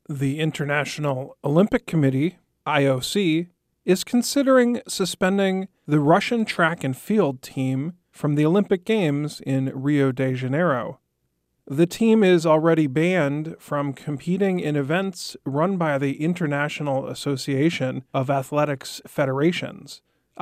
The International Olympic Committee, IOC, is considering suspending the Russian track and field team from the Olympic Games in Rio de Janeiro. The team is already banned from competing in events run by the International Association of Athletics Federations,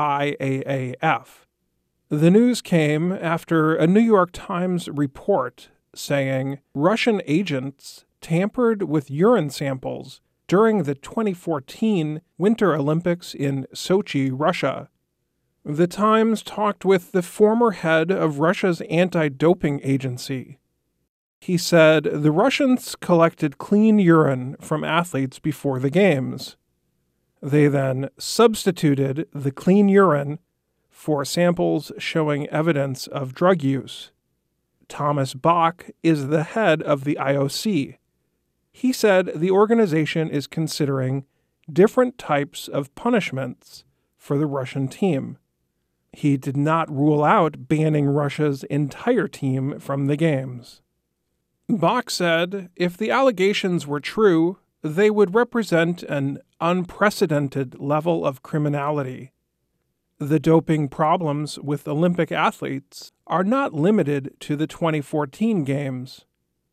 IAAF. The news came after a New York Times report saying Russian agents tampered with urine samples during the 2014 Winter Olympics in Sochi, Russia. The Times talked with the former head of Russia's anti-doping agency. He said the Russians collected clean urine from athletes before the games. They then substituted the clean urine for samples showing evidence of drug use. Thomas Bach is the head of the IOC. He said the organization is considering different types of punishments for the Russian team. He did not rule out banning Russia's entire team from the games. Bach said if the allegations were true, they would represent an unprecedented level of criminality. The doping problems with Olympic athletes are not limited to the 2014 Games.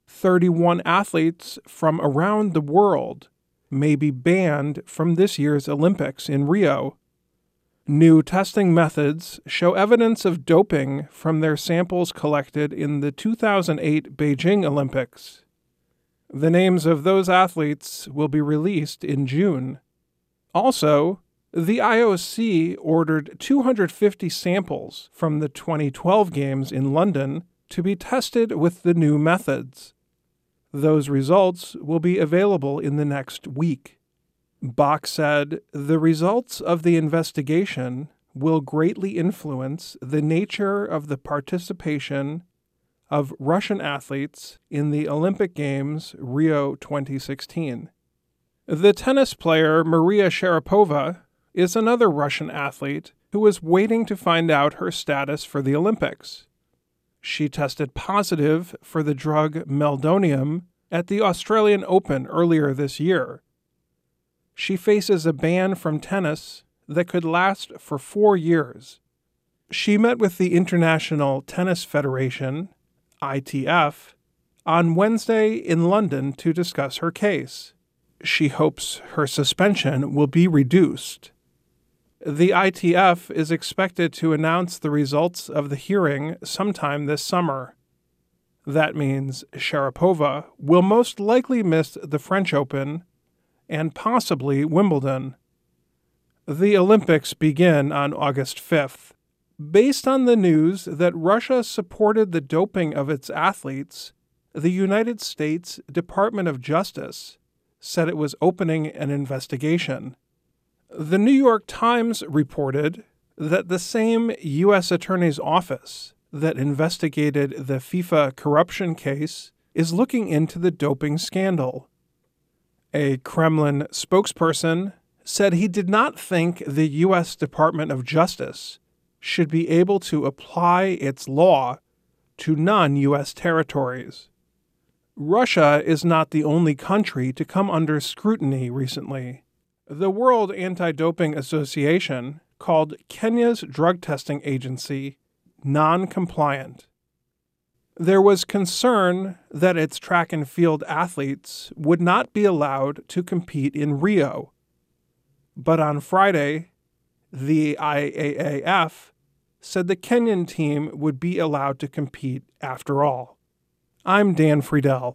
31 athletes from around the world may be banned from this year's Olympics in Rio. New testing methods show evidence of doping from their samples collected in the 2008 Beijing Olympics. The names of those athletes will be released in June. Also, the IOC ordered 250 samples from the 2012 Games in London to be tested with the new methods. Those results will be available in the next week. Bach said the results of the investigation will greatly influence the nature of the participation of Russian athletes in the Olympic Games Rio 2016. The tennis player Maria Sharapova is another Russian athlete who is waiting to find out her status for the Olympics. She tested positive for the drug meldonium at the Australian Open earlier this year. She faces a ban from tennis that could last for 4 years. She met with the International Tennis Federation, ITF, on Wednesday in London to discuss her case. She hopes her suspension will be reduced. The ITF is expected to announce the results of the hearing sometime this summer. That means Sharapova will most likely miss the French Open and possibly Wimbledon. The Olympics begin on August 5th. Based on the news that Russia supported the doping of its athletes, the United States Department of Justice said it was opening an investigation. The New York Times reported that the same U.S. Attorney's Office that investigated the FIFA corruption case is looking into the doping scandal. A Kremlin spokesperson said he did not think the U.S. Department of Justice should be able to apply its law to non-U.S. territories. Russia is not the only country to come under scrutiny recently. The World Anti-Doping Association called Kenya's drug testing agency non-compliant. There was concern that its track and field athletes would not be allowed to compete in Rio. But on Friday, the IAAF said the Kenyan team would be allowed to compete after all. I'm Dan Friedel.